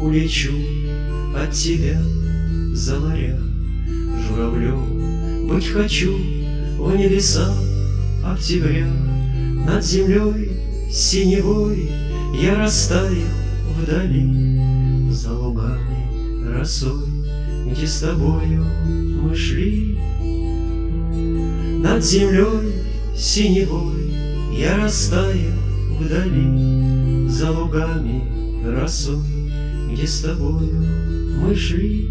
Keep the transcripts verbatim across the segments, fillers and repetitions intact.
улечу от тебя за моря. Журавлем быть хочу у небеса октября. Над землей синевой я растаю вдали, за лугами росой, где с тобою мы шли. Над землей синевой я растаю вдали, за лугами росой, где с тобою мы шли.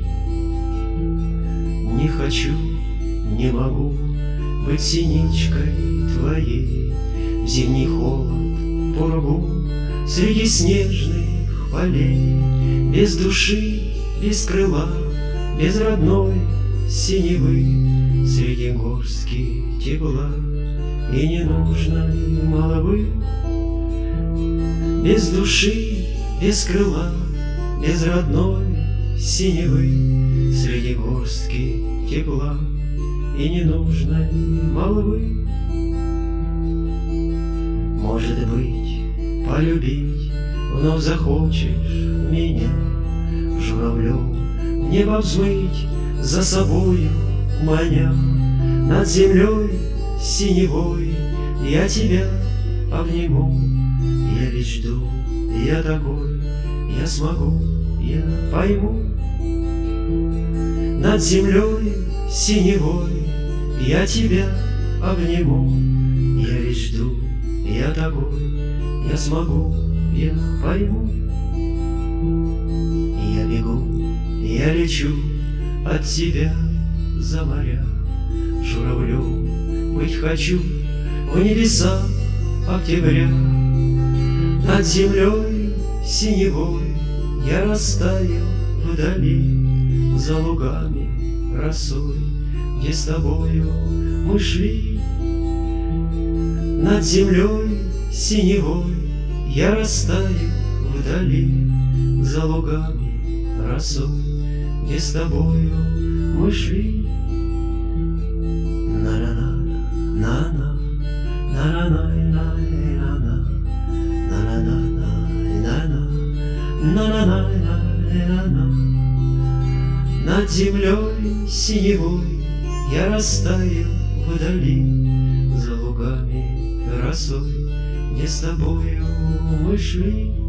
Не хочу, не могу быть синичкой твоей в зимний холод, пургу среди снежных полей, без души, без крыла, без родной синевы, среди горстки тепла и ненужной молвы. Без души, без крыла, без родной синевы, среди горстки тепла и ненужной молвы. Может быть, полюбить вновь захочешь меня, журавлем в небо взмыть за собою маня. Над землей синевой я тебя обниму. Я ведь жду, я такой, я смогу, я пойму. Над землей синевой я тебя обниму. Я ведь жду, я такой, я смогу, я пойму. Я бегу, я лечу от тебя за моря. Журавлем быть хочу у небеса октября. Над землей синевой я растаю вдали, за лугами росой, где с тобою мы шли. Над землей синевой я растаю вдали, за лугами росой, где с тобою мы шли. Над землей синевой я растаю вдали, за лугами росой, где с тобою мы шли.